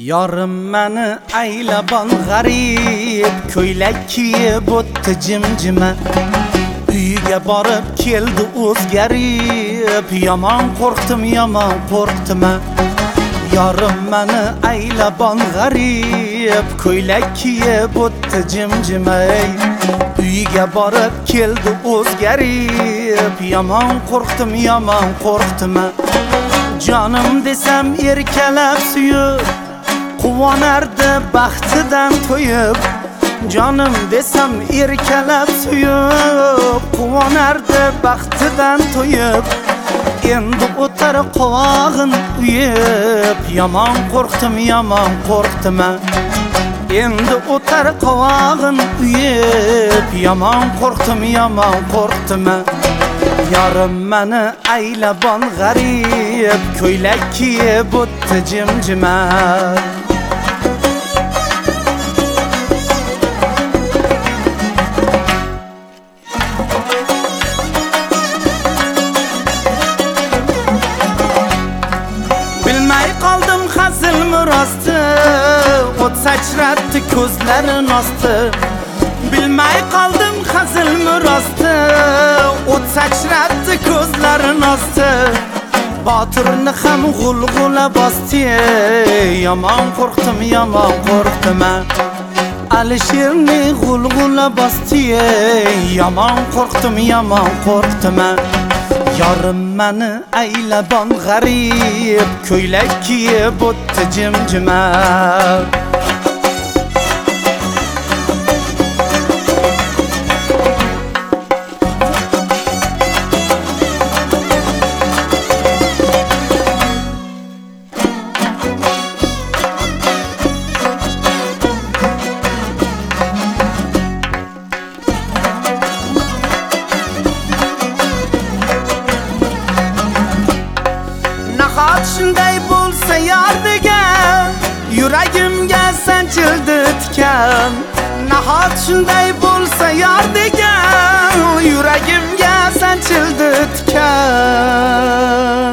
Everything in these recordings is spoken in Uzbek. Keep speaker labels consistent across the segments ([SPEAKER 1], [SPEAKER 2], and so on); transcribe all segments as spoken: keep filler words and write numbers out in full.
[SPEAKER 1] Yarım meni aylaban g'arib, ko'ylak kiyib o'tdi jimjima. Uyga borib keldi o'zgarib, yomon qo'rqdim, yomon qo'rqdim. Yarım meni aylaban g'arib, ko'ylak kiyib o'tdi jimjima. Uyga borib keldi o'zgarib, yomon qo'rqdim, yomon qo'rqdim. Canım desem erkalab suyib, quvonardi baxtidan to'yib. Canım desem erkalab suyib, quvonardi baxtidan to'yib. Endi o'tar qovog'in uyib, yomon qo'rqdim, yomon qo'rqdim. Endi o'tar qovog'in uyib, yomon qo'rqdim, yomon qo'rqdim. Yarım meni aylaban g'arib, ko'ylak kiyib o'tdi jimjima. Bilmay qoldim hazilmi rosti, o't sachratdi ko'zlarin osti. Bilmay qoldim hazilmi rosti, o't sachratdi ko'zlarin osti. Botirni ham g'ulg'ula bosdi, yomon qo'rqdim, yomon qo'rqdim. Alisherni g'ulg'ula bosdi, yomon qo'rqdim, yomon qo'rqdim. Yarım meni aylaban g'arib, ko'ylak kiyib o'tdi jimjima. Nahot shunday bo'lsa yardiga, yuragimga sanchildi tikan. Nahot shunday bo'lsa yardiga, yuragimga sanchildi tikan.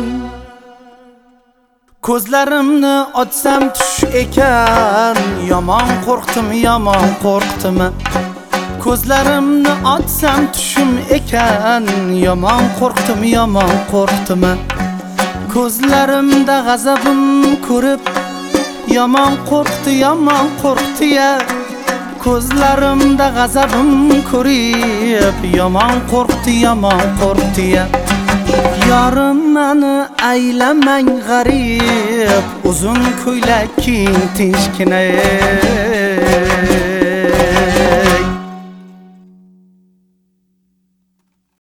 [SPEAKER 1] Ko'zlarimni ochsam tush ekan, yomon qo'rqdim, yomon qo'rqdim. Ko'zlarimni ochsam tushim ekan, yomon qo'rqdim, yomon qo'rqdim. Ko'zlarimda g'azabim ko'rib, yomon qo'rqdi, yomon qo'rqdi ya. Ko'zlarimda g'azabim ko'rib, yomon qo'rqdi, yomon qo'rqdi ya. Yarım meni aylamang g'arib, uzun ko'ylak kiying tinchgina.